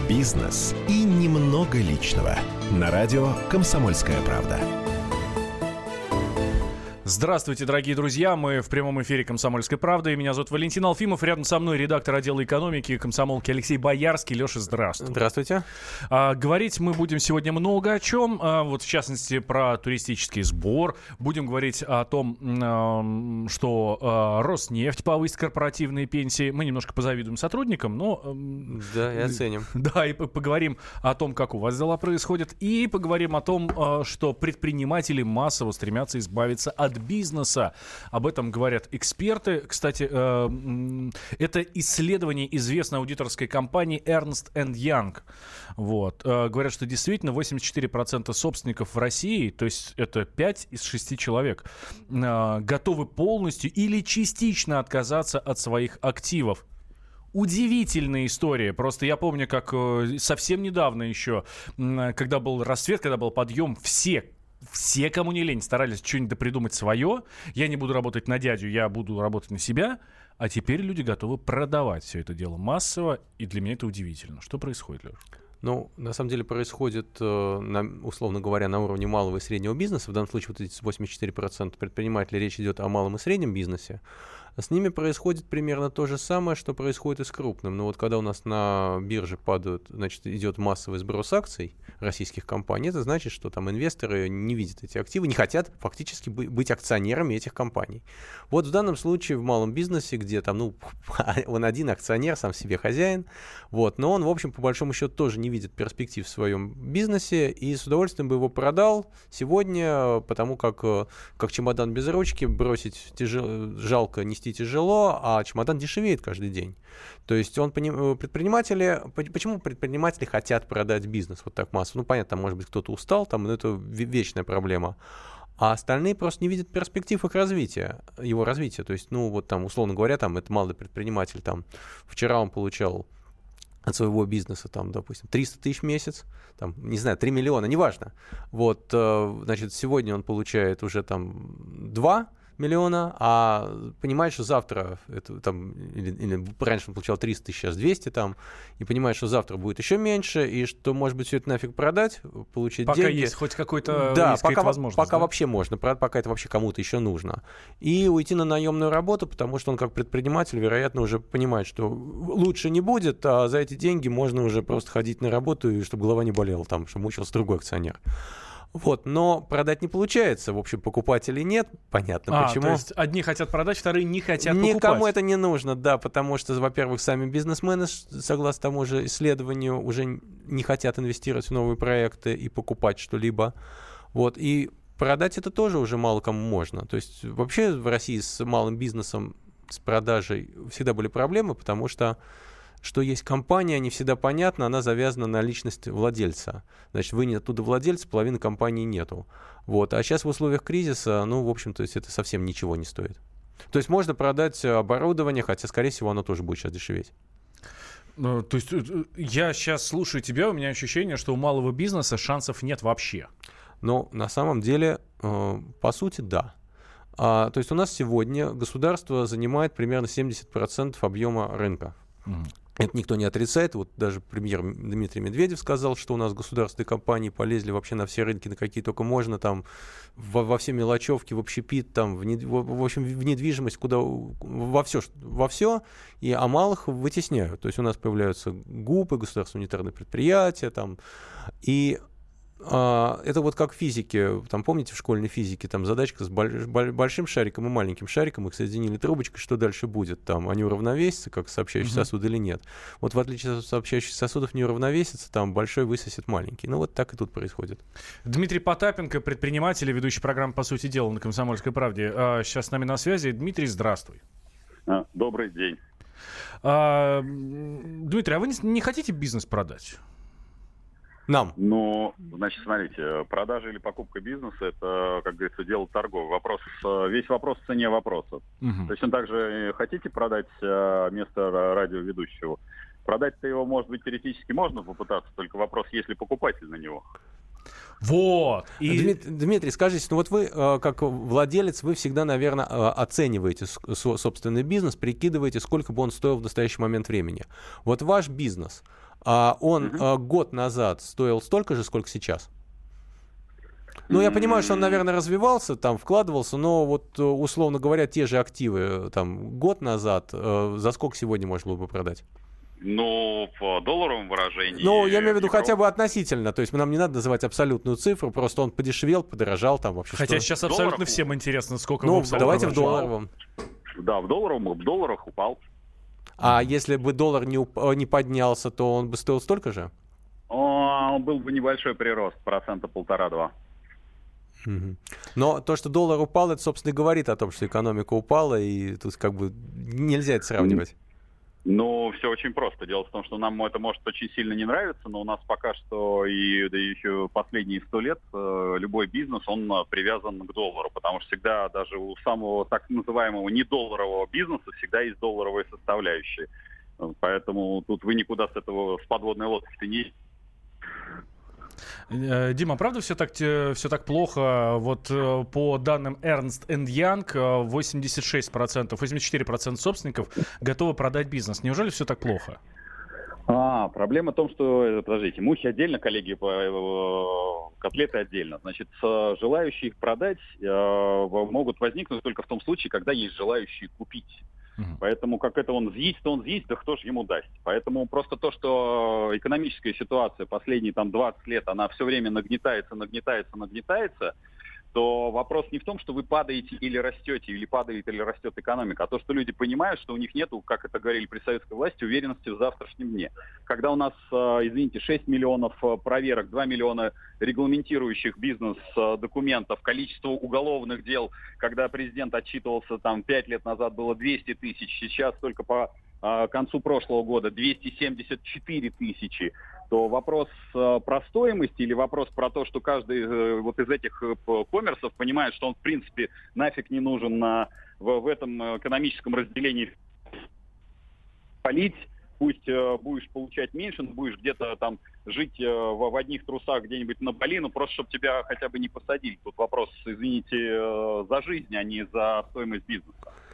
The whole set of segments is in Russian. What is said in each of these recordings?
бизнес и немного личного. На радио «Комсомольская правда». Здравствуйте, дорогие друзья. Мы в прямом эфире «Комсомольской правды». Меня зовут Валентин Алфимов. Рядом со мной редактор отдела экономики комсомолки Алексей Боярский. Леша, здравствуй. Здравствуйте. Говорить мы будем сегодня много о чем. Вот в частности, про туристический сбор. Будем говорить о том, что Роснефть повысит корпоративные пенсии. Мы немножко позавидуем сотрудникам, но... Да, и оценим. Да, и поговорим о том, как у вас дела происходят. И поговорим о том, что предприниматели массово стремятся избавиться от бизнеса. Об этом говорят эксперты. Кстати, это исследование известной аудиторской компании Ernst & Young. Вот. Говорят, что действительно 84% собственников в России, то есть это 5 из 6 человек, готовы полностью или частично отказаться от своих активов. Удивительная история. Просто я помню, как совсем недавно еще, когда был расцвет, когда был подъем, все, кому не лень, старались что-нибудь придумать свое. Я не буду работать на дядю, я буду работать на себя. А теперь люди готовы продавать все это дело массово. И для меня это удивительно. Что происходит, Леш? Ну, на самом деле происходит, условно говоря, на уровне малого и среднего бизнеса. В данном случае вот эти 84% предпринимателей, речь идет о малом и среднем бизнесе. С ними происходит примерно то же самое, что происходит и с крупным. Но вот когда у нас на бирже падают, значит, идет массовый сброс акций российских компаний, это значит, что там инвесторы не видят эти активы, не хотят фактически быть акционерами этих компаний. Вот в данном случае в малом бизнесе, где там, он один акционер, сам себе хозяин, вот, но он, в общем, по большому счету тоже не видит перспектив в своем бизнесе и с удовольствием бы его продал сегодня, потому как чемодан без ручки бросить жалко, нести тяжело, а чемодан дешевеет каждый день. То есть почему предприниматели хотят продать бизнес вот так массово? Ну, понятно, там, может быть, кто-то устал, там, но это вечная проблема. А остальные просто не видят перспектив их развития, его развития. То есть, вот там, условно говоря, там, это малый предприниматель, там, вчера он получал от своего бизнеса, там, допустим, 300 тысяч в месяц, там, не знаю, 3 миллиона, неважно. Вот, значит, сегодня он получает уже там 2 миллиона, а понимает, что завтра, это, там, или раньше он получал 300 тысяч, сейчас 200 там, и понимает, что завтра будет еще меньше, и что, может быть, все это нафиг продать, получить пока деньги. Пока есть хоть какой-то возможность. Пока вообще можно, пока это вообще кому-то еще нужно. И уйти на наемную работу, потому что он как предприниматель, вероятно, уже понимает, что лучше не будет, а за эти деньги можно уже просто ходить на работу, и чтобы голова не болела, там, чтобы мучился другой акционер. Вот, но продать не получается. В общем, покупателей нет, понятно почему. То есть одни хотят продать, вторые не хотят покупать. Никому это не нужно, да, потому что, во-первых, сами бизнесмены, согласно тому же исследованию, уже не хотят инвестировать в новые проекты и покупать что-либо. Вот, и продать это тоже уже мало кому можно. То есть вообще в России с малым бизнесом, с продажей всегда были проблемы, потому что есть компания, не всегда понятно, она завязана на личность владельца. Значит, вы не оттуда владельца, половины компании нету. Вот. А сейчас в условиях кризиса, в общем, то есть это совсем ничего не стоит. То есть можно продать оборудование, хотя, скорее всего, оно тоже будет сейчас дешеветь. То есть я сейчас слушаю тебя, у меня ощущение, что у малого бизнеса шансов нет вообще. Но на самом деле, по сути, да. То есть у нас сегодня государство занимает примерно 70% объема рынка. Это никто не отрицает. Вот даже премьер Дмитрий Медведев сказал, что у нас государственные компании полезли вообще на все рынки, на какие только можно, там, во все мелочевки, в общепит, там, в общем, в недвижимость, куда, во все, а малых вытесняют. То есть у нас появляются ГУПы, государственные унитарные предприятия, там, и это вот как в физике, там, помните, в школьной физике, там задачка с большим шариком и маленьким шариком, их соединили трубочкой, что дальше будет? Там они уравновесятся, как сообщающий сосуд, или нет? Вот в отличие от сообщающих сосудов не уравновесится, там большой высосет маленький. Вот так и тут происходит. Дмитрий Потапенко, предприниматель и ведущий программы «По сути дела» на «Комсомольской правде». Сейчас с нами на связи. Дмитрий, здравствуй. Добрый день. Дмитрий, а вы не хотите бизнес продать? Нам. Значит, смотрите, продажа или покупка бизнеса — это, как говорится, дело торговое. Весь вопрос в цене вопроса. Точно так же хотите продать место радиоведущего? Продать-то его, может быть, теоретически можно попытаться, только вопрос, есть ли покупатель на него. Вот. Дмитрий, скажите, вот вы, как владелец, вы всегда, наверное, оцениваете собственный бизнес, прикидываете, сколько бы он стоил в настоящий момент времени. Вот ваш бизнес, он год назад стоил столько же, сколько сейчас? Ну, я понимаю, что он, наверное, развивался, там, вкладывался, но вот, условно говоря, те же активы, там, год назад, за сколько сегодня можно было бы продать? Ну, в долларовом выражении... Ну, я имею в виду хотя бы относительно, то есть нам не надо называть абсолютную цифру, просто он подешевел, подорожал, там, вообще. Хотя сейчас абсолютно всем интересно, сколько... Ну, давайте в долларовом. Да, в долларах упал. А если бы доллар не поднялся, то он бы стоил столько же? Был бы небольшой прирост, 1%-1,5-2%. Но то, что доллар упал, это, собственно, и говорит о том, что экономика упала, и тут как бы нельзя это сравнивать. Ну, все очень просто. Дело в том, что нам это может очень сильно не нравиться, но у нас пока что и да еще последние 100 лет любой бизнес, он привязан к доллару, потому что всегда даже у самого так называемого недолларового бизнеса всегда есть долларовые составляющие. Поэтому тут вы никуда с подводной лодки-то не... Дима, правда все так плохо? Вот по данным Ernst & Young, 84% собственников готовы продать бизнес. Неужели все так плохо? Проблема в том, что, подождите, мухи отдельно, коллеги, котлеты отдельно. Значит, желающие их продать могут возникнуть только в том случае, когда есть желающие купить. Поэтому как это он съесть, да кто ж ему даст. Поэтому просто то, что экономическая ситуация последние 20 лет, она все время нагнетается, то вопрос не в том, что вы падаете или растете, или падает или растет экономика, а то, что люди понимают, что у них нету, как это говорили при советской власти, уверенности в завтрашнем дне. Когда у нас, 6 миллионов проверок, 2 миллиона регламентирующих бизнес документов, количество уголовных дел, когда президент отчитывался 5 лет назад было 200 тысяч, сейчас только по концу прошлого года 274 тысячи, то вопрос про стоимость или вопрос про то, что каждый вот из этих коммерсов понимает, что он в принципе нафиг не нужен в этом экономическом разделении полить, пусть будешь получать меньше, но будешь где-то там жить в одних трусах где-нибудь на Бали, просто чтобы тебя хотя бы не посадили. Тут вопрос, извините, за жизнь, а не за стоимость бизнеса.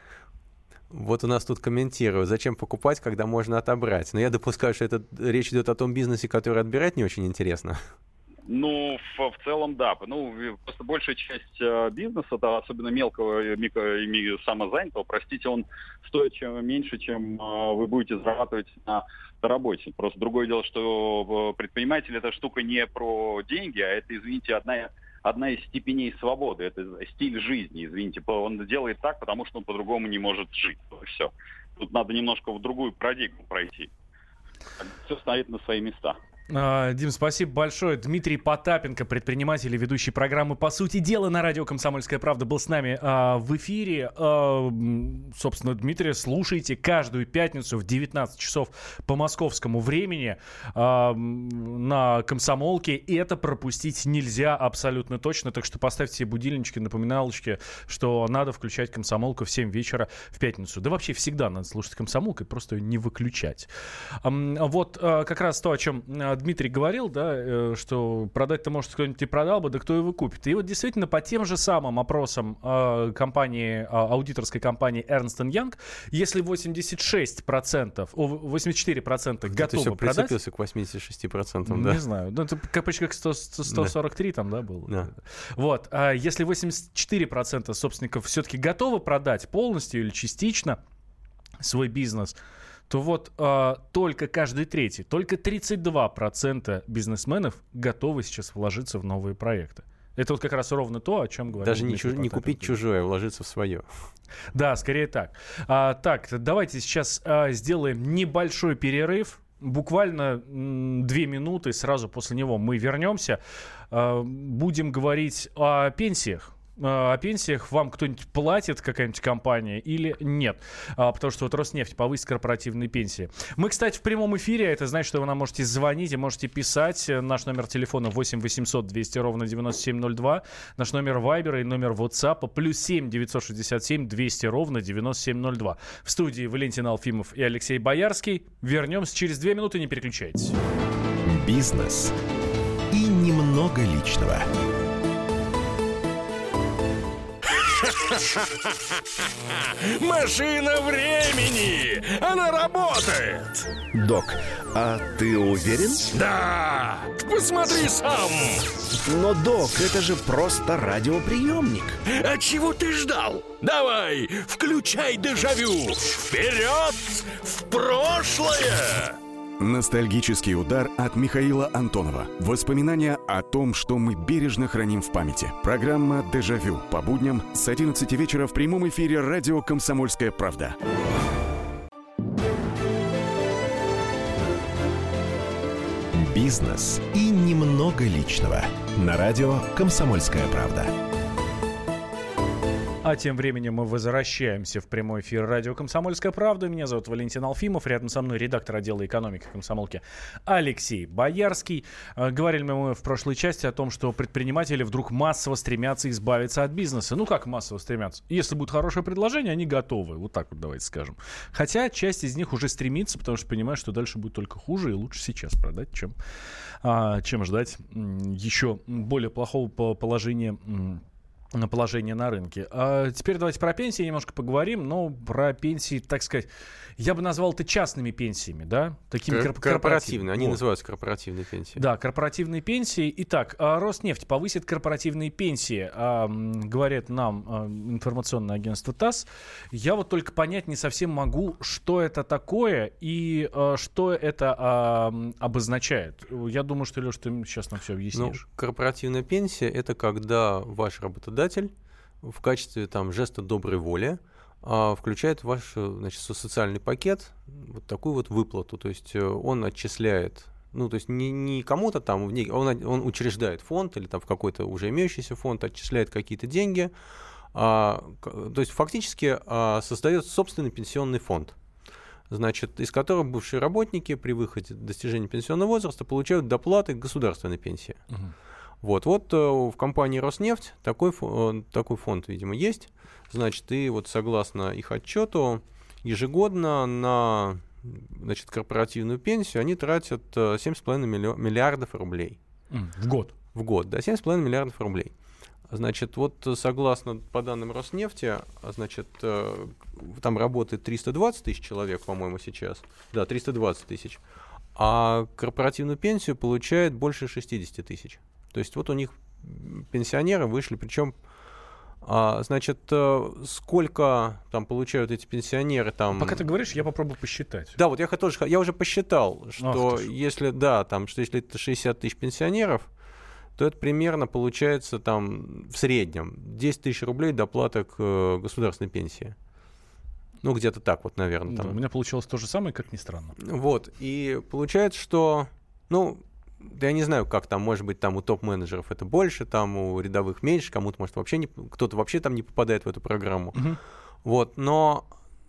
Вот у нас тут комментируют, зачем покупать, когда можно отобрать. Но я допускаю, что речь идет о том бизнесе, который отбирать не очень интересно. Ну, в целом, да. Просто большая часть бизнеса, особенно мелкого и самозанятого, простите, он стоит меньше, чем вы будете зарабатывать на работе. Просто другое дело, что предприниматель — это штука не про деньги, а это, извините, одна из степеней свободы, это стиль жизни, извините. Он делает так, потому что он по-другому не может жить. Все. Тут надо немножко в другую парадигму пройти. Все стоит на свои места. Дим, спасибо большое. Дмитрий Потапенко, предприниматель и ведущий программы «По сути дела» на радио «Комсомольская правда», был с нами в эфире. Собственно, Дмитрия слушайте каждую пятницу в 19 часов по московскому времени на «Комсомолке». И это пропустить нельзя абсолютно точно. Так что поставьте себе будильнички, напоминалочки, что надо включать «Комсомолку» в 7 вечера в пятницу. Да вообще всегда надо слушать «Комсомолку» и просто ее не выключать. Вот как раз то, о чем Дмитрий говорил, да, что продать-то, может, кто-нибудь и продал бы, да кто его купит. И вот действительно по тем же самым опросам аудиторской компании Ernst & Young, если 84% готовы все продать... прицепился к 86%, да? Не знаю. Ну, это почти как 143 там, да, было? Да. Вот. Если 84% собственников все-таки готовы продать полностью или частично свой бизнес, то вот только каждый третий, только 32% бизнесменов готовы сейчас вложиться в новые проекты. Это вот как раз ровно то, о чем говорил. Даже не купить чужое, а вложиться в свое. Да, скорее так. Так, давайте сейчас сделаем небольшой перерыв. Буквально 2 минуты, сразу после него мы вернемся. Будем говорить о пенсиях. О пенсиях вам кто-нибудь платит, какая-нибудь компания, или нет? Потому что вот Роснефть повысит корпоративные пенсии. Мы, кстати, в прямом эфире. Это значит, что вы нам можете звонить и можете писать. Наш номер телефона 8 800 200 ровно 9702. Наш номер Вайбера и номер WhatsApp +7 967 200 ровно 9702. В студии Валентин Алфимов и Алексей Боярский. Вернемся через 2 минуты, не переключайтесь. Бизнес и немного личного. Машина времени! Она работает! Док, а ты уверен? Да! Посмотри сам! Но, док, это же просто радиоприемник. А чего ты ждал? Давай, включай дежавю! Вперед! В прошлое! Ностальгический удар от Михаила Антонова. Воспоминания о том, что мы бережно храним в памяти. Программа «Дежавю» по будням с 11 вечера в прямом эфире радио «Комсомольская правда». Бизнес и немного личного. На радио «Комсомольская правда». А тем временем мы возвращаемся в прямой эфир радио «Комсомольская правда». Меня зовут Валентин Алфимов. Рядом со мной редактор отдела экономики комсомолки Алексей Боярский. Говорили мы в прошлой части о том, что предприниматели вдруг массово стремятся избавиться от бизнеса. Ну как массово стремятся? Если будет хорошее предложение, они готовы. Вот так вот давайте скажем. Хотя часть из них уже стремится, потому что понимает, что дальше будет только хуже, и лучше сейчас продать, чем ждать еще более плохого положения на рынке. А теперь давайте про пенсии немножко поговорим. Но про пенсии, так сказать, я бы назвал это частными пенсиями, да? Такими корпоративные. Они называются корпоративные пенсии. Да, корпоративные пенсии. Итак, Роснефть повысит корпоративные пенсии, говорит нам информационное агентство ТАСС. Я вот только понять не совсем могу, что это такое и что это обозначает. Я думаю, что, Леш, ты сейчас нам все объяснишь. Корпоративная пенсия — это когда ваш работодатель в качестве жеста доброй воли включает в ваш социальный пакет вот такую вот выплату. То есть он отчисляет, то есть не кому-то там, он учреждает фонд или в какой-то уже имеющийся фонд, отчисляет какие-то деньги. То есть фактически создает собственный пенсионный фонд, из которого бывшие работники при выходе достижения пенсионного возраста получают доплаты к государственной пенсии. Вот в компании «Роснефть» такой фонд, видимо, есть. И согласно их отчету, ежегодно на корпоративную пенсию они тратят 7,5 миллиардов рублей. В год? В год, да, 7,5 миллиардов рублей. Согласно по данным Роснефти, там работает 320 тысяч человек, по-моему, сейчас. Да, 320 тысяч. А корпоративную пенсию получает больше 60 тысяч. То есть у них пенсионеры вышли, причем, сколько там получают эти пенсионеры там... Пока ты говоришь, я попробую посчитать. Да, я уже посчитал, что если это 60 тысяч пенсионеров, то это примерно получается в среднем 10 тысяч рублей доплата к государственной пенсии. Где-то так наверное. Да, у меня получилось то же самое, как ни странно. И получается, что, я не знаю, как может быть, у топ-менеджеров это больше, у рядовых меньше, кому-то, может, вообще кто-то вообще не попадает в эту программу. Но,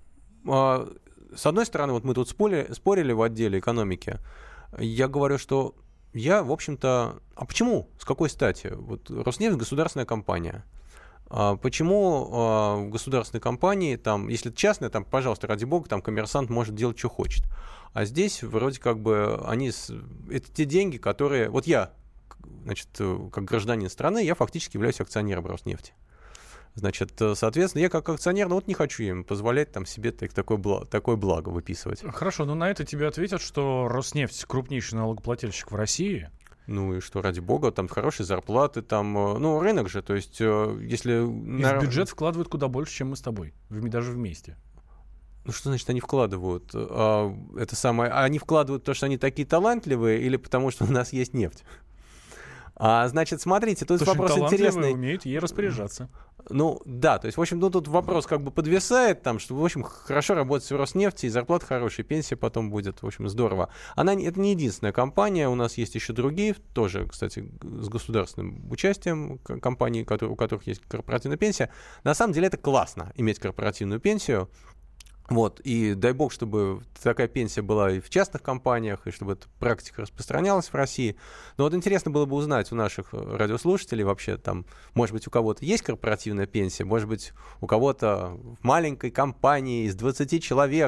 с одной стороны, мы тут спорили в отделе экономики. Я говорю, что в общем-то... А почему? С какой стати? Роснефть — государственная компания. Почему в государственной компании, если частная, пожалуйста, ради бога, коммерсант может делать, что хочет. А здесь вроде это те деньги, которые... я, как гражданин страны, я фактически являюсь акционером Роснефти. Соответственно, я как акционер, не хочу им позволять себе такое благо выписывать. Хорошо, но на это тебе ответят, что Роснефть — крупнейший налогоплательщик в России. И что, ради бога, хорошие зарплаты, рынок же, то есть, если... И в бюджет вкладывают куда больше, чем мы с тобой, даже вместе. Что значит они вкладывают? Они вкладывают то, что они такие талантливые, или потому что у нас есть нефть? Смотрите, тут вопрос интересный. Умеют ей распоряжаться. Да, то есть, в общем, тут вопрос подвисает, что, в общем, хорошо работать в Роснефти, и зарплата хорошая, пенсия потом будет, в общем, здорово. Это не единственная компания, у нас есть еще другие, тоже, кстати, с государственным участием компаний, у которых есть корпоративная пенсия. На самом деле это классно, иметь корпоративную пенсию. И дай бог, чтобы такая пенсия была и в частных компаниях, и чтобы эта практика распространялась в России. Но интересно было бы узнать у наших радиослушателей вообще, может быть, у кого-то есть корпоративная пенсия, может быть, у кого-то в маленькой компании из 20 человек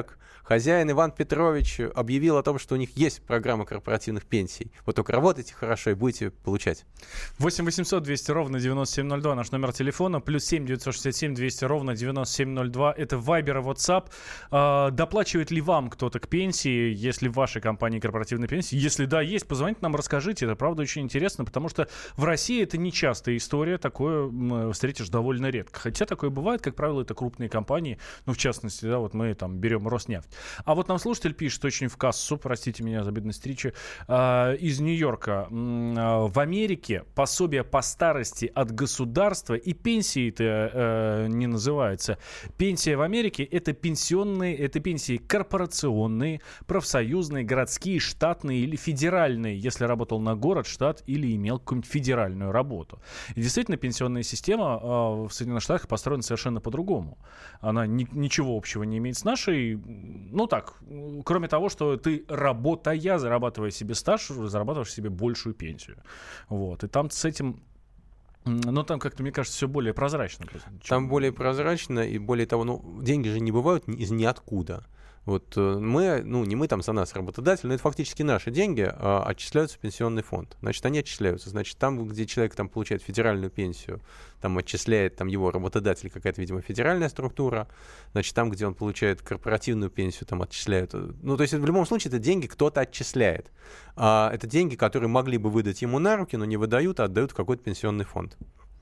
Хозяин Иван Петрович объявил о том, что у них есть программа корпоративных пенсий. Вот только работайте хорошо и будете получать. 8 800 200 ровно 9702 наш номер телефона. Плюс 7 967 200 ровно 9702. Это Viber и WhatsApp. Доплачивает ли вам кто-то к пенсии, если в вашей компании корпоративной пенсии? Если да, есть, позвоните нам, расскажите. Это правда очень интересно, потому что в России это нечастая история. Такое встретишь довольно редко. Хотя такое бывает, как правило, это крупные компании. Ну, в частности, да, вот мы там берем Роснефть. А вот нам слушатель пишет очень в кассу, простите меня за бедность речи, из Нью-Йорка. В Америке пособие по старости от государства и пенсии-то не называется. Пенсия в Америке — это пенсионные, это пенсии корпорационные, профсоюзные, городские, штатные или федеральные, если работал на город, штат или имел какую-нибудь федеральную работу. И действительно, пенсионная система в Соединенных Штатах построена совершенно по-другому. Она ничего общего не имеет с нашей. Ну так, кроме того, что ты, работая, зарабатывая себе стаж, зарабатываешь себе большую пенсию. Вот. И там с этим... Но там как-то, мне кажется, все более прозрачно. Там более прозрачно, и более того, деньги же не бывают из ниоткуда. Вот мы, не мы там за нас работодатель, но это фактически наши деньги отчисляются в пенсионный фонд. Значит, они отчисляются. Значит, там, где человек там получает федеральную пенсию, там отчисляет там его работодатель, какая-то, видимо, федеральная структура. Значит, там, где он получает корпоративную пенсию, там отчисляют. Ну, то есть в любом случае это деньги кто-то отчисляет. Это деньги, которые могли бы выдать ему на руки, но не выдают, а отдают в какой-то пенсионный фонд.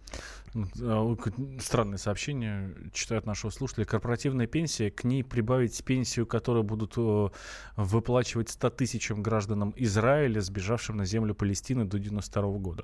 Странное сообщение читают нашего слушателя. Корпоративная пенсия, к ней прибавить пенсию, которую будут выплачивать 100 тысячам гражданам Израиля, сбежавшим на землю Палестины до 1992 года.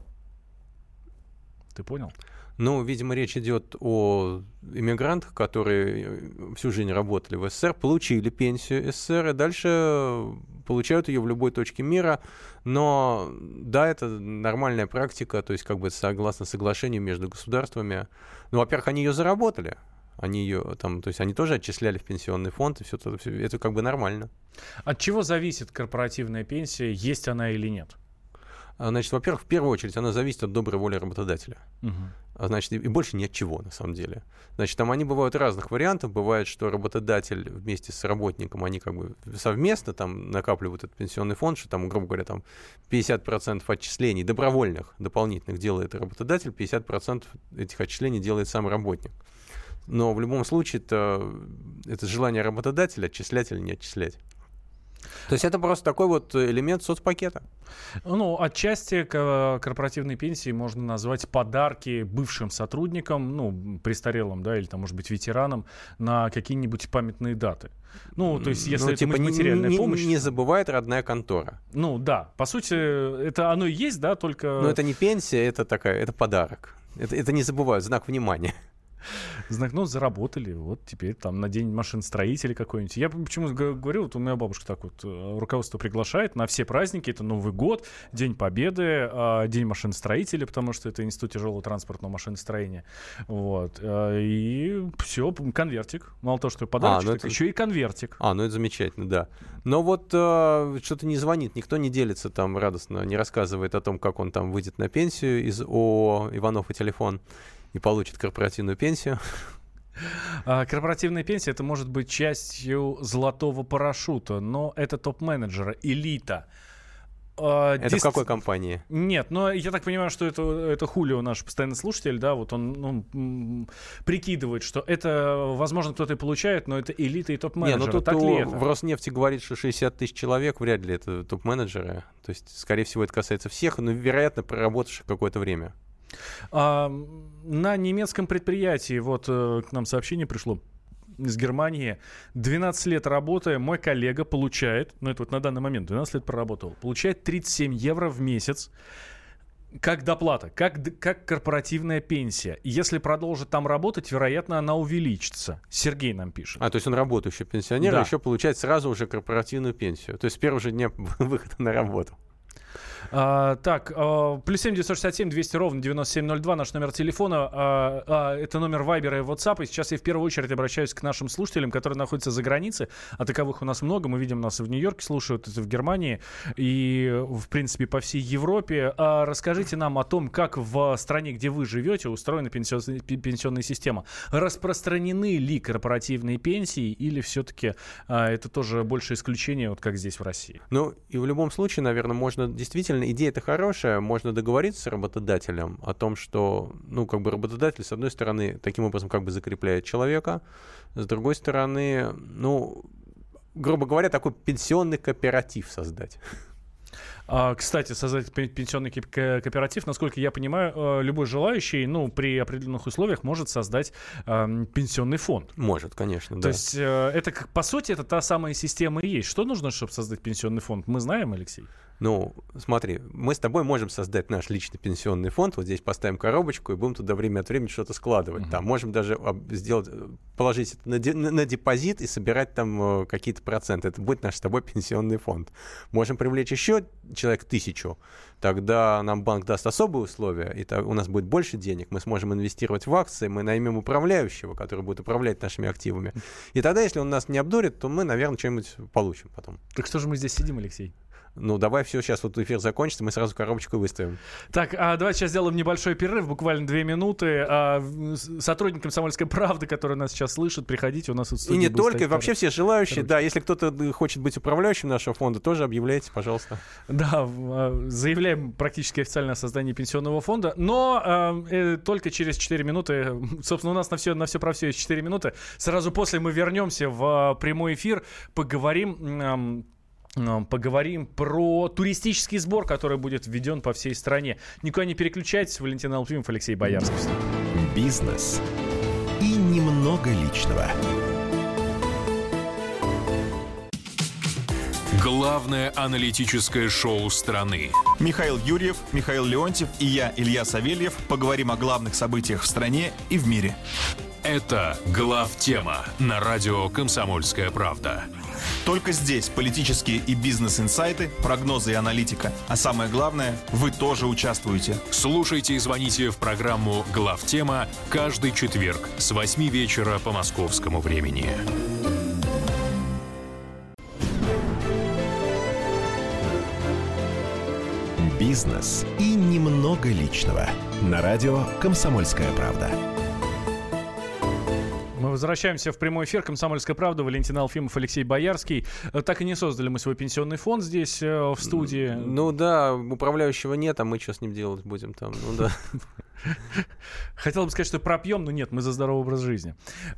Ты понял? Ну, видимо, речь идет о иммигрантах, которые всю жизнь работали в СССР, получили пенсию СССР и дальше получают ее в любой точке мира. Но да, это нормальная практика, то есть как бы согласно соглашению между государствами. Ну, во-первых, они ее заработали. Они ее там, то есть они тоже отчисляли в пенсионный фонд, и все это как бы нормально. От чего зависит корпоративная пенсия, есть она или нет? Значит, во-первых, в первую очередь она зависит от доброй воли работодателя. Угу. Значит, и больше ни от чего, на самом деле. Значит, там они бывают разных вариантов. Бывает, что работодатель вместе с работником, они как бы совместно там накапливают этот пенсионный фонд, что там, грубо говоря, там 50% отчислений добровольных, дополнительных делает работодатель, 50% этих отчислений делает сам работник. Но в любом случае это желание работодателя отчислять или не отчислять. То есть это просто такой вот элемент соцпакета. Ну, отчасти корпоративной пенсии можно назвать подарки бывшим сотрудникам, престарелым, да, или там, может быть, ветеранам на какие-нибудь памятные даты. Ну, то есть, если это материальная помощь... Не забывает родная контора. Ну, да. По сути, это оно и есть, да, только... Но это не пенсия, это подарок. Это не забывают, знак внимания. Знак, заработали, вот теперь там на день машиностроителя какой-нибудь. Я почему говорю, вот у меня бабушка так вот, руководство приглашает на все праздники, это Новый год, День Победы, День машиностроителя, потому что это Институт тяжелого транспортного машиностроения. Вот. И все, конвертик. Мало того, что подарочек, так еще и конвертик. Это замечательно, да. Но вот что-то не звонит, никто не делится там радостно, не рассказывает о том, как он там выйдет на пенсию из ООО «Иванов и телефон» и получит корпоративную пенсию. Корпоративная пенсия — это может быть частью золотого парашюта, но это топ-менеджера, элита. Это в какой компании? Нет, но я так понимаю, что это Хулио, наш постоянный слушатель, да, вот он прикидывает, что это, возможно, кто-то и получает, но это элита и топ-менеджеры. Тут так ли это? В Роснефти говорит, что 60 тысяч человек, вряд ли это топ-менеджеры. То есть, скорее всего, это касается всех, но, вероятно, проработавших какое-то время. На немецком предприятии, вот к нам сообщение пришло из Германии, 12 лет работая, мой коллега получает, это вот на данный момент 12 лет проработал, получает 37 евро в месяц как доплата, как корпоративная пенсия. Если продолжит там работать, вероятно, она увеличится. Сергей нам пишет. То есть он работающий пенсионер, да. А еще получает сразу уже корпоративную пенсию. То есть с первого же дня выхода на работу. Так, плюс 7 967 200 ровно 9702 наш номер телефона. Это номер Вайбера и WhatsApp. И сейчас я в первую очередь обращаюсь к нашим слушателям, которые находятся за границей. А таковых у нас много. Мы видим, нас и в Нью-Йорке слушают, и в Германии, и, в принципе, по всей Европе. Расскажите нам о том, как в стране, где вы живете, устроена пенсионная система. Распространены ли корпоративные пенсии, или все-таки это тоже больше исключение, вот как здесь в России? Ну, и в любом случае, наверное, можно действительно, идея-то хорошая, можно договориться с работодателем о том, что, ну, как бы работодатель, с одной стороны, таким образом как бы закрепляет человека, с другой стороны, ну, грубо говоря, такой пенсионный кооператив создать. Кстати, создать пенсионный кооператив, насколько я понимаю, любой желающий, ну, при определенных условиях может создать пенсионный фонд. Может, конечно, да. То есть это, по сути, это та самая система и есть. Что нужно, чтобы создать пенсионный фонд? Мы знаем, Алексей? Ну, смотри, мы с тобой можем создать наш личный пенсионный фонд, вот здесь поставим коробочку и будем туда время от времени что-то складывать. Там можем даже положить это на депозит и собирать там какие-то проценты. Это будет наш с тобой пенсионный фонд. Можем привлечь еще человек 1000, тогда нам банк даст особые условия, и у нас будет больше денег, мы сможем инвестировать в акции, мы наймем управляющего, который будет управлять нашими активами. И тогда, если он нас не обдурит, то мы, наверное, что-нибудь получим потом. Так что же мы здесь сидим, Алексей? Ну, давай все, сейчас вот эфир закончится, мы сразу коробочку выставим. Так, давайте сейчас сделаем небольшой перерыв, буквально 2 минуты. Сотрудник «Комсомольской правды», который нас сейчас слышит, приходите, у нас тут в студии. И не только, и вообще все желающие, да, если кто-то хочет быть управляющим нашего фонда, тоже объявляйте, пожалуйста. Да, заявляем практически официально о создании пенсионного фонда, но только через 4 минуты, собственно, у нас на все про все есть 4 минуты. Сразу после мы вернемся в прямой эфир, поговорим про туристический сбор, который будет введен по всей стране. Никуда не переключайтесь. Валентин Алфимов, Алексей Боярский. Бизнес и немного личного. Главное аналитическое шоу страны. Михаил Юрьев, Михаил Леонтьев и я, Илья Савельев, поговорим о главных событиях в стране и в мире. Это главтема на радио «Комсомольская правда». Только здесь политические и бизнес-инсайты, прогнозы и аналитика. А самое главное, вы тоже участвуете. Слушайте и звоните в программу «Главтема» каждый четверг с 8 вечера по московскому времени. Бизнес и немного личного. На радио «Комсомольская правда». Мы возвращаемся в прямой эфир. «Комсомольская правда». Валентин Алфимов, Алексей Боярский. Так и не создали мы свой пенсионный фонд здесь, в студии. Ну да, управляющего нет, а мы что с ним делать будем там? Ну да. Хотел бы сказать, что пропьем, но нет, мы за здоровый образ жизни.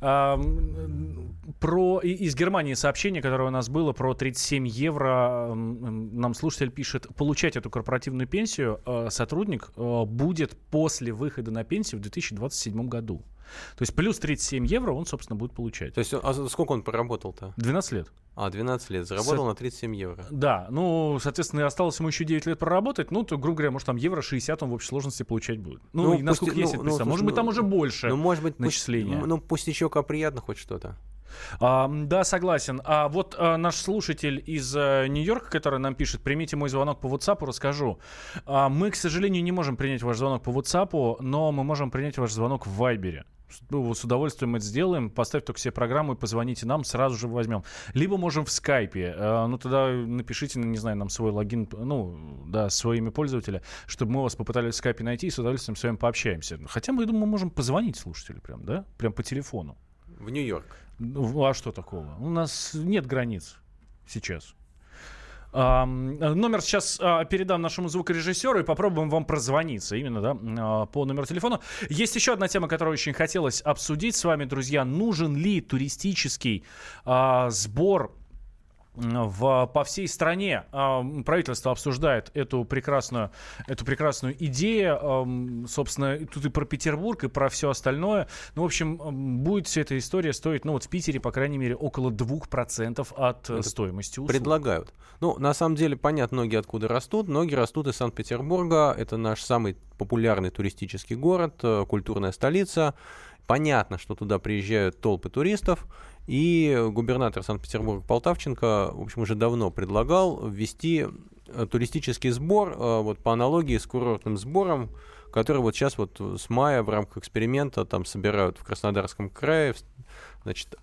Из Германии сообщение, которое у нас было, про 37 евро. Нам слушатель пишет: получать эту корпоративную пенсию сотрудник будет после выхода на пенсию в 2027 году. То есть плюс 37 евро он, собственно, будет получать. То есть, а сколько он проработал-то? 12 лет. 12 лет. Заработал на 37 евро. Да, ну, соответственно, осталось ему еще 9 лет проработать. Ну, то, грубо говоря, может, там евро 60 он в общей сложности получать будет. Ну, и насколько есть это представь. Может быть, там уже больше начисления. Ну, пустячок, а приятно хоть что-то. Да, согласен. А вот наш слушатель из Нью-Йорка, который нам пишет: примите мой звонок по WhatsApp, расскажу. Мы, к сожалению, не можем принять ваш звонок по WhatsApp, но мы можем принять ваш звонок в Вайбере. С удовольствием это сделаем. Поставьте только себе программу и позвоните нам, сразу же возьмем. Либо можем в скайпе. Ну, тогда напишите, не знаю, нам свой логин, свое имя пользователя, чтобы мы вас попытались в скайпе найти и с удовольствием с вами пообщаемся. Хотя мы, думаю, можем позвонить слушателю прям, да? Прям по телефону. В Нью-Йорк. А что такого? У нас нет границ сейчас. Номер сейчас передам нашему звукорежиссеру и попробуем вам прозвониться именно, да, по номеру телефона. Есть еще одна тема, которую очень хотелось обсудить с вами, друзья. Нужен ли туристический сбор по всей стране? Правительство обсуждает эту прекрасную идею. Собственно, тут и про Петербург, и про все остальное. Ну, в общем, будет вся эта история стоить, в Питере, по крайней мере, около 2% от стоимости услуг. Предлагают. Ну, на самом деле, понятно, ноги откуда растут. Ноги растут из Санкт-Петербурга. Это наш самый популярный туристический город, культурная столица. Понятно, что туда приезжают толпы туристов. И губернатор Санкт-Петербурга Полтавченко, в общем, уже давно предлагал ввести туристический сбор, вот по аналогии с курортным сбором, который вот сейчас вот с мая в рамках эксперимента там собирают в Краснодарском крае. Значит,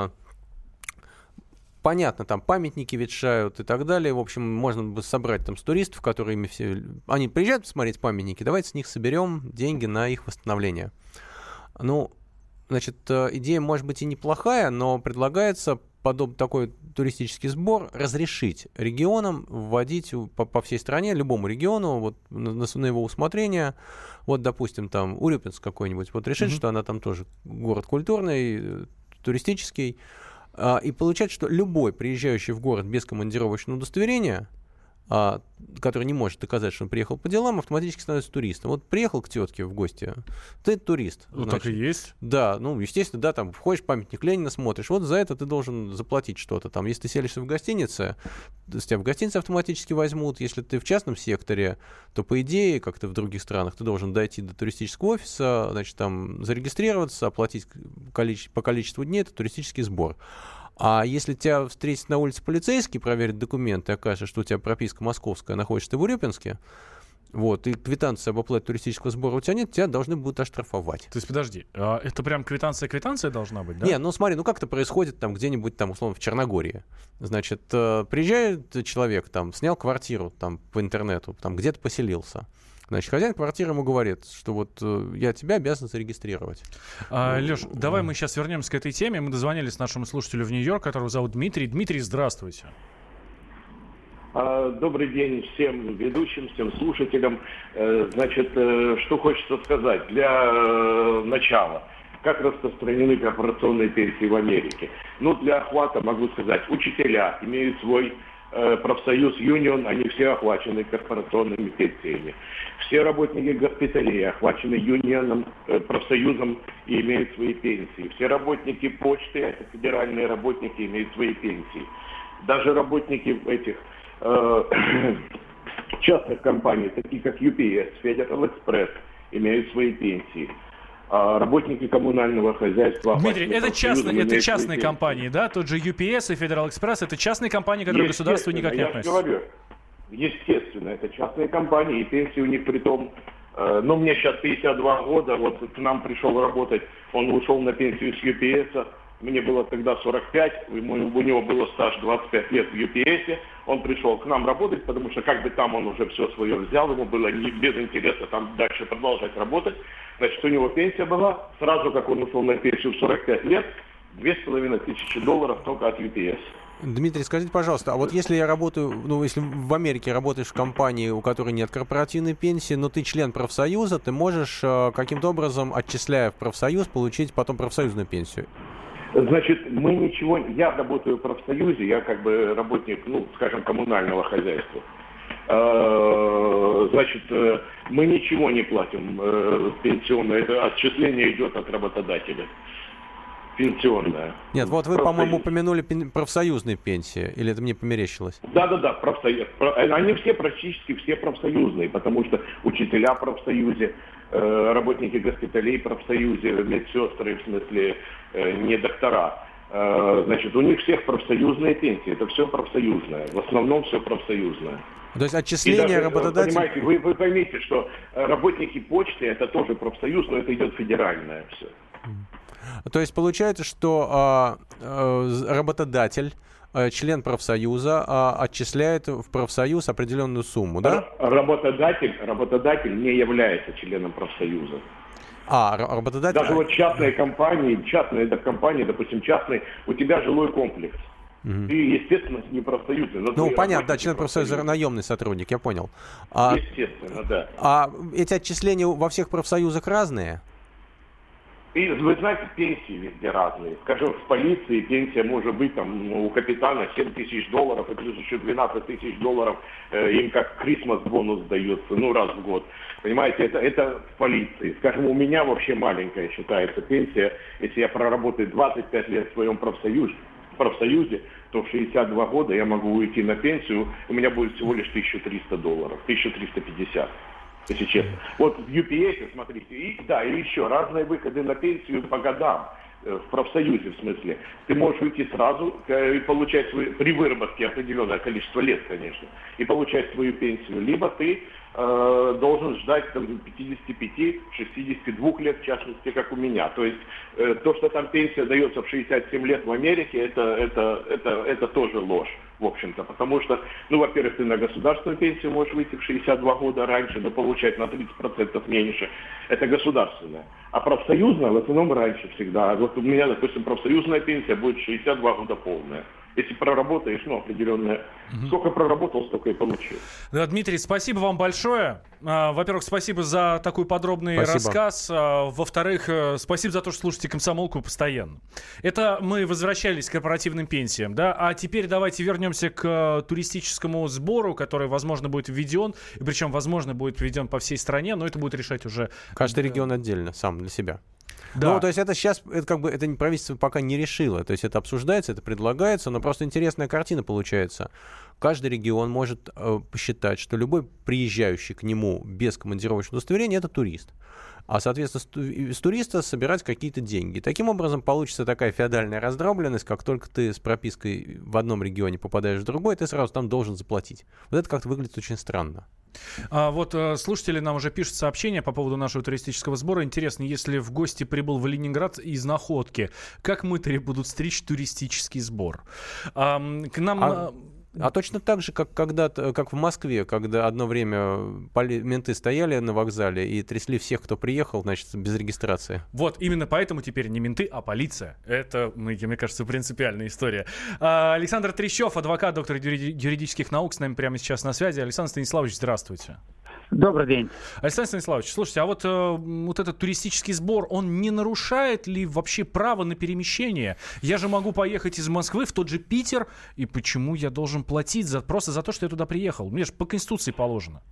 понятно, там памятники ветшают и так далее. В общем, можно собрать там с туристов, которые ими все... Они приезжают посмотреть памятники, давайте с них соберем деньги на их восстановление. Ну, значит, идея может быть и неплохая, но предлагается такой туристический сбор разрешить регионам вводить по всей стране, любому региону, вот на его усмотрение. Вот, допустим, там Урюпинск какой-нибудь, вот решить, что она там тоже город культурный, туристический, и получать, что любой приезжающий в город без командировочного удостоверения, который не может доказать, что он приехал по делам, автоматически становится туристом. Вот приехал к тетке в гости, ты турист. Ну, так и есть. Да, ну, естественно, да, там входишь, памятник Ленина смотришь, вот за это ты должен заплатить что-то. Там, если ты селишься в гостинице, тебя в гостинице автоматически возьмут. Если ты в частном секторе, то, по идее, как-то в других странах, ты должен дойти до туристического офиса, значит, там зарегистрироваться, оплатить по количеству дней, это туристический сбор. А если тебя встретит на улице полицейский, проверит документы, окажется, что у тебя прописка московская, находишься ты в Урюпинске, вот, и квитанции об оплате туристического сбора у тебя нет, тебя должны будут оштрафовать. То есть, подожди, это прям квитанция должна быть, да? Не, ну смотри, ну как это происходит там где-нибудь там, условно, в Черногории. Значит, приезжает человек, там, снял квартиру там по интернету, там где-то поселился. Значит, хозяин квартиры ему говорит, что вот я тебя обязан зарегистрировать. Леш, давай мы сейчас вернемся к этой теме. Мы дозвонились нашему слушателю в Нью-Йорк, которого зовут Дмитрий. Дмитрий, здравствуйте. Добрый день всем ведущим, всем слушателям. Значит, что хочется сказать. Для начала, как распространены корпорационные пенсии в Америке. Ну, для охвата могу сказать, учителя имеют свой профсоюз Юнион, они все охвачены корпорационными пенсиями. Все работники госпиталей охвачены Юнионом, профсоюзом и имеют свои пенсии. Все работники почты, это федеральные работники, имеют свои пенсии. Даже работники этих частных компаний, такие как UPS, Federal Express, имеют свои пенсии. А работники коммунального хозяйства... Дмитрий, это частные компании, да? Тот же UPS и Federal Express, это частные компании, которые к государству никак не относятся. Я говорю, естественно, это частные компании, и пенсии у них при том... Ну, мне сейчас 52 года, вот к нам пришел работать, он ушел на пенсию с UPS, мне было тогда 45, у него было стаж 25 лет в UPS, он пришел к нам работать, потому что как бы там он уже все свое взял, ему было не без интереса там дальше продолжать работать. Значит, у него пенсия была, сразу как он ушел на пенсию в 45 лет, $2500 только от UPS. Дмитрий, скажите, пожалуйста, а вот если я работаю, ну, если в Америке работаешь в компании, у которой нет корпоративной пенсии, но ты член профсоюза, ты можешь каким-то образом, отчисляя в профсоюз, получить потом профсоюзную пенсию? Значит, мы ничего... Я работаю в профсоюзе, я как бы работник, ну, скажем, коммунального хозяйства. Значит, мы ничего не платим пенсионное. Это отчисление идет от работодателя. Пенсионное. Нет, вот вы, по-моему, упомянули профсоюзные пенсии. Или это мне померещилось? Да, профсоюз. Они все, практически все профсоюзные, потому что учителя в профсоюзе, работники госпиталей в профсоюзе, медсестры, в смысле, не доктора. Значит, у них всех профсоюзные пенсии. Это все профсоюзное. В основном все профсоюзное. То есть отчисление работодателя... Понимаете, вы поймите, что работники почты это тоже профсоюз, но это идет федеральное все. То есть получается, что работодатель, член профсоюза, отчисляет в профсоюз определенную сумму, да? Работодатель не является членом профсоюза. Работодатель... Даже вот частные компании, допустим, частные, у тебя жилой комплекс. Ты, естественно, не профсоюзный. Ну, понятно, да, член профсоюза, наемный сотрудник, я понял. Естественно, да. А эти отчисления во всех профсоюзах разные? И, вы знаете, пенсии везде разные. Скажем, в полиции пенсия может быть там у капитана $7 тысяч, и плюс еще $12 тысяч, им как Christmas бонус дается, ну, раз в год. Понимаете, это в полиции. Скажем, у меня вообще маленькая считается пенсия. Если я проработаю 25 лет в своем профсоюзе, то в 62 года я могу уйти на пенсию, у меня будет всего лишь $1300, 1350. Если честно. Вот в UPS, смотрите, и еще разные выходы на пенсию по годам. в профсоюзе, в смысле, ты можешь уйти сразу и получать при выработке определенное количество лет, конечно, и получать свою пенсию, либо ты должен ждать там, 55-62 лет, в частности, как у меня. То есть то, что там пенсия дается в 67 лет в Америке, это тоже ложь, в общем-то. Потому что, во-первых, ты на государственную пенсию можешь выйти в 62 года раньше, но получать на 30% меньше. Это государственная. А профсоюзная в основном раньше всегда. Вот у меня, допустим, профсоюзная пенсия будет 62 года полная. Если проработаешь, определенное... Сколько проработал, столько и получил. Да, Дмитрий, спасибо вам большое. Во-первых, спасибо за такой подробный рассказ. Во-вторых, спасибо за то, что слушаете «Комсомолку» постоянно. Это мы возвращались к корпоративным пенсиям, да? А теперь давайте вернемся к туристическому сбору, который, возможно, будет введен. И причем, возможно, будет введен по всей стране, но это будет решать уже... Каждый регион отдельно, сам для себя. Да. То есть это сейчас, это правительство пока не решило. То есть это обсуждается, это предлагается, но просто интересная картина получается. Каждый регион может посчитать, что любой приезжающий к нему без командировочного удостоверения — это турист. А, соответственно, с туриста собирать какие-то деньги. Таким образом, получится такая феодальная раздробленность, как только ты с пропиской в одном регионе попадаешь в другой, ты сразу там должен заплатить. Вот это как-то выглядит очень странно. Вот слушатели нам уже пишут сообщения по поводу нашего туристического сбора. Интересно, если в гости прибыл в Ленинград из Находки, как мытари будут стричь туристический сбор? К нам... А точно так же, как когда-то, как в Москве, когда одно время менты стояли на вокзале и трясли всех, кто приехал, значит, без регистрации. Вот, именно поэтому теперь не менты, а полиция. Это, мне кажется, принципиальная история. Александр Трещев, адвокат, доктор юридических наук, с нами прямо сейчас на связи. Александр Станиславович, здравствуйте. Добрый день. Александр Станиславович, слушайте, а вот этот туристический сбор, он не нарушает ли вообще право на перемещение? Я же могу поехать из Москвы в тот же Питер, и почему я должен платить просто за то, что я туда приехал? Мне же по Конституции положено.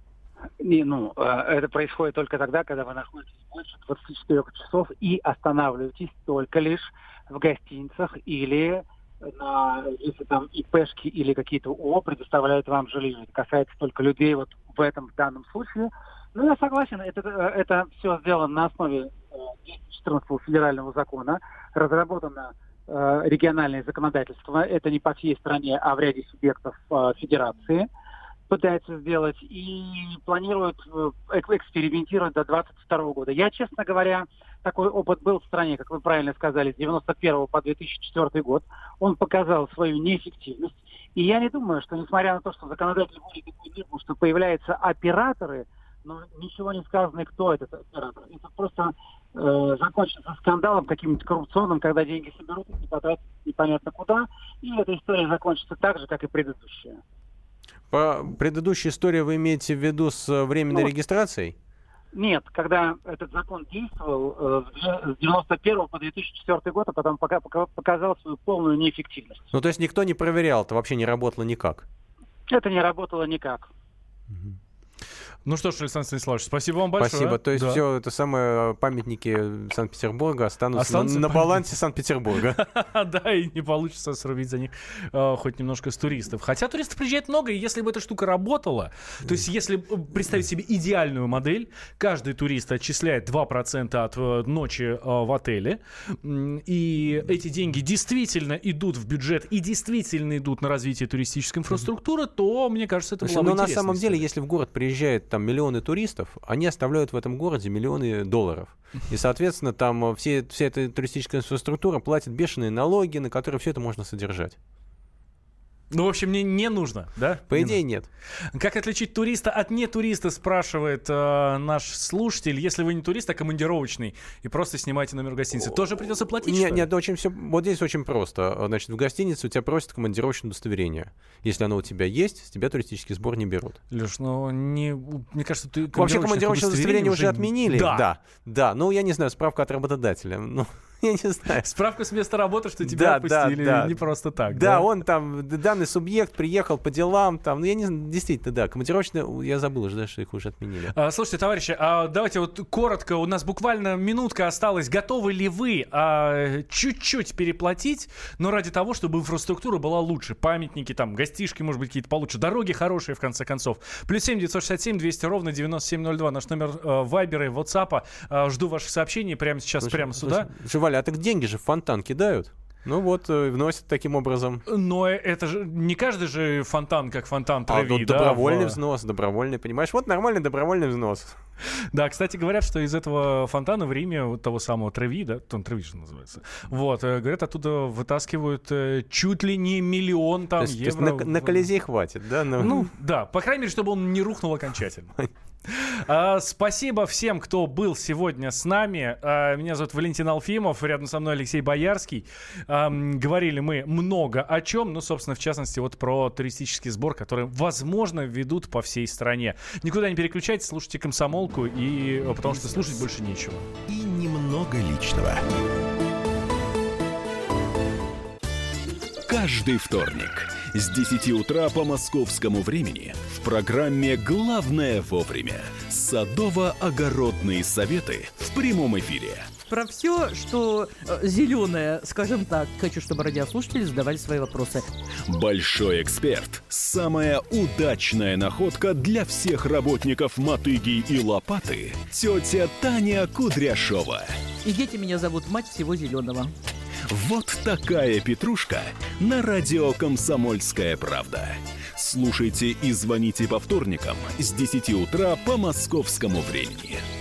Это происходит только тогда, когда вы находитесь больше 24 часов и останавливаетесь только лишь в гостиницах или если там ИПшки или какие-то ООО предоставляют вам жилье. Это касается только людей вот в данном случае. Я согласен, это все сделано на основе 14-го федерального закона, разработано региональное законодательство. Это не по всей стране, а в ряде субъектов федерации пытается сделать и планирует экспериментировать до 2022 года. Я, честно говоря, такой опыт был в стране, как вы правильно сказали, с 1991 по 2004 год. Он показал свою неэффективность. И я не думаю, что, несмотря на то, что законодатель вводит такую норму, что появляются операторы, но ничего не сказано, кто этот оператор. Это просто закончится скандалом каким-нибудь коррупционным, когда деньги соберут и потратят непонятно куда. И эта история закончится так же, как и предыдущая. По предыдущей истории вы имеете в виду с временной регистрацией? Нет, когда этот закон действовал с 91 по 2004 год, а потом показал свою полную неэффективность. То есть никто не проверял, это вообще не работало никак? Это не работало никак. Ну что ж, Александр Станиславович, спасибо вам большое. Спасибо. То есть все это самое памятники Санкт-Петербурга останутся на балансе Санкт-Петербурга. Да, и не получится срубить за них хоть немножко с туристов. Хотя туристов приезжает много, и если бы эта штука работала, то есть если представить себе идеальную модель, каждый турист отчисляет 2% от ночи в отеле, и эти деньги действительно идут в бюджет и действительно идут на развитие туристической инфраструктуры, то, мне кажется, это было бы интересно. Но на самом деле, если в город приезжает там миллионы туристов, они оставляют в этом городе миллионы долларов. И, соответственно, там вся эта туристическая инфраструктура платит бешеные налоги, на которые все это можно содержать. В общем, мне не нужно, да? По идее, нет. Как отличить туриста от нетуриста, спрашивает наш слушатель. Если вы не турист, а командировочный, и просто снимаете номер гостиницы, тоже придется платить? Нет, вот здесь очень просто. Значит, в гостинице у тебя просят командировочное удостоверение. Если оно у тебя есть, с тебя туристический сбор не берут. Леш, мне кажется, ты вообще командировочное удостоверение уже отменили? Да. Я не знаю, справка от работодателя. Я не знаю. Справка с места работы, что тебя отпустили не просто так. Да, он там, данный субъект приехал по делам, там, действительно, командировочные, я забыл уже, что их уже отменили. Слушайте, товарищи, давайте вот коротко, у нас буквально минутка осталась. Готовы ли вы чуть-чуть переплатить, но ради того, чтобы инфраструктура была лучше? Памятники, там, гостишки, может быть, какие-то получше, дороги хорошие, в конце концов. +7 967 200 ровно 9702, наш номер Вайбера и WhatsApp. Жду ваших сообщений прямо сейчас, прямо сюда. Валя, а так деньги же в фонтан кидают. Ну вот, вносят таким образом. Но это же не каждый же фонтан, как фонтан Треви, да? Добровольный взнос, добровольный, понимаешь? Вот нормальный добровольный взнос. Да, кстати, говорят, что из этого фонтана в Риме, вот того самого Треви, да, он Треви же называется, вот, говорят, оттуда вытаскивают чуть ли не 1 миллион там евро. То есть на Колизей хватит, да? Ну, да, по крайней мере, чтобы он не рухнул окончательно. Спасибо всем, кто был сегодня с нами. Меня зовут Валентин Алфимов, рядом со мной Алексей Боярский. Говорили мы много о чем, ну, собственно, в частности, вот про туристический сбор, который, возможно, ведут по всей стране. Никуда не переключайтесь, слушайте «Комсомолку», потому что слушать больше нечего. И немного личного. Каждый вторник с 10 утра по московскому времени в программе «Главное вовремя» садово-огородные советы в прямом эфире. Про все, что зеленое, скажем так. Хочу, чтобы радиослушатели задавали свои вопросы. Большой эксперт. Самая удачная находка для всех работников мотыги и лопаты. Тетя Таня Кудряшова. И дети меня зовут мать всего зеленого. Вот такая петрушка на радио «Комсомольская правда». Слушайте и звоните по вторникам с 10 утра по московскому времени.